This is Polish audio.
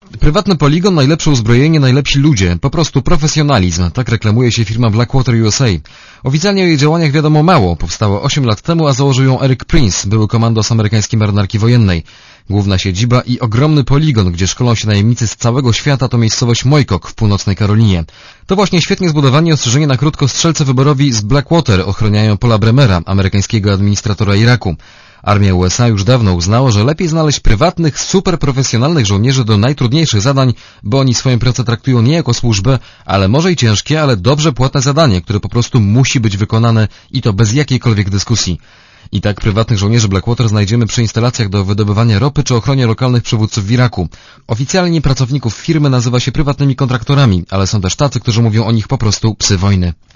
Prywatny poligon, najlepsze uzbrojenie, najlepsi ludzie, po prostu profesjonalizm, tak reklamuje się firma Blackwater USA. Oficjalnie o jej działaniach wiadomo mało, powstało 8 lat temu, a założył ją Eric Prince, były komandos amerykańskiej marynarki wojennej. Główna siedziba i ogromny poligon, gdzie szkolą się najemnicy z całego świata, to miejscowość Moycock w północnej Karolinie. To właśnie świetnie zbudowani ostrzeżeni na krótko strzelcy wyborowi z Blackwater ochroniają Paula Bremera, amerykańskiego administratora Iraku. Armia USA już dawno uznała, że lepiej znaleźć prywatnych, superprofesjonalnych żołnierzy do najtrudniejszych zadań, bo oni swoją pracę traktują nie jako służbę, ale może i ciężkie, ale dobrze płatne zadanie, które po prostu musi być wykonane i to bez jakiejkolwiek dyskusji. I tak prywatnych żołnierzy Blackwater znajdziemy przy instalacjach do wydobywania ropy czy ochronie lokalnych przywódców w Iraku. Oficjalnie pracowników firmy nazywa się prywatnymi kontraktorami, ale są też tacy, którzy mówią o nich po prostu psy wojny.